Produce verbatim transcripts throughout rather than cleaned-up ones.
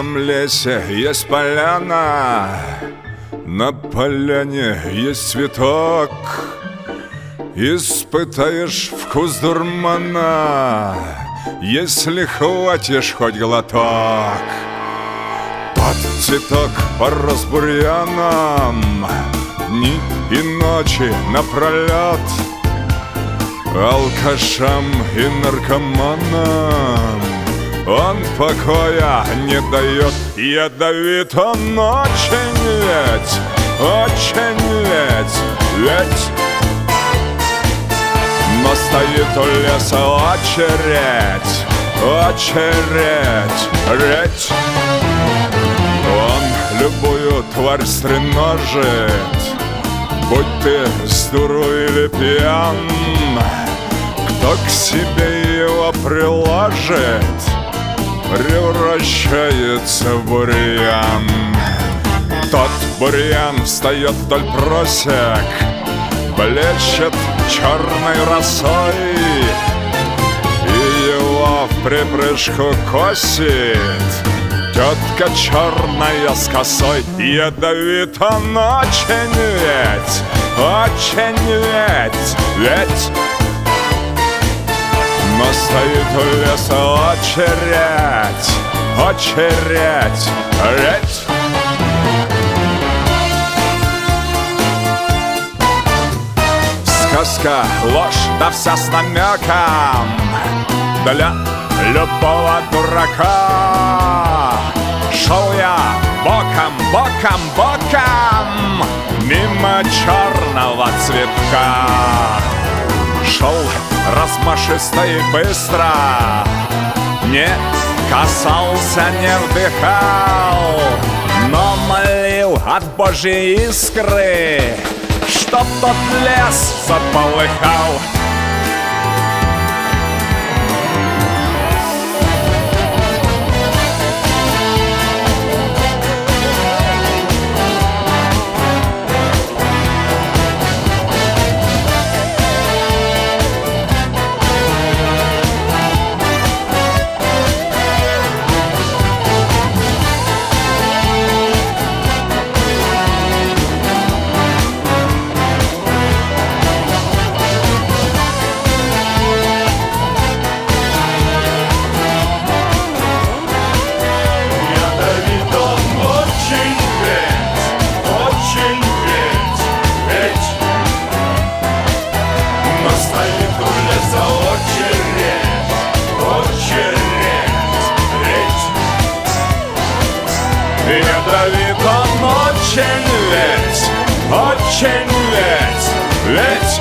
этом лесе есть поляна, на поляне есть цветок. Испытаешь вкус дурмана, если хватишь хоть глоток. Под цветок порос бурьяном, дни и ночи напролет. Алкашам и наркоманам он покоя не дает. Ядовит он очень ведь, очень ведь, ведь. Но стоит у леса очередь, очередь, редь. Он любую тварь стреножит, будь ты с дуру или пьян. Кто к себе его приложит, превращается в бурьян. Тот бурьян встает вдоль просек, блещет черной росой, и его в припрыжку косит тетка черная с косой. Ядовит он очень ведь, очень ведь, ведь. Но стоит у леса очередь, очередь, редь. Сказка, ложь, да вся с намеком для любого дурака. Шел я боком, боком, боком мимо черного цветка. Шел размашисто и быстро, не касался, не вдыхал, но молил от Божьей искры, чтоб тот лес заполыхал. Ядовит он очень ведь, очень ведь, ведь.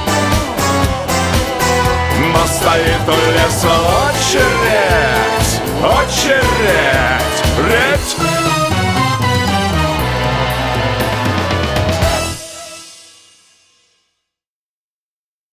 Но стоит у леса очередь, очередь.